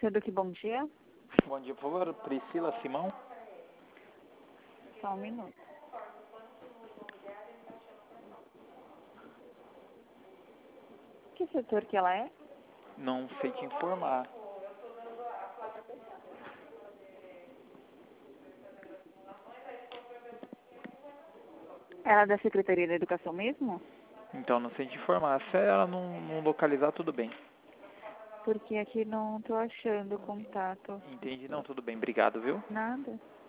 Seduc, bom dia. Bom dia, por favor, Priscila Simão. Só um minuto. Que setor que ela é? Não sei te informar. Ela é da Secretaria da Educação mesmo? Então, não sei te informar. Se ela não localizar, tudo bem. Porque aqui não tô achando o contato. Entendi, não, tudo bem. Obrigado, viu? Nada.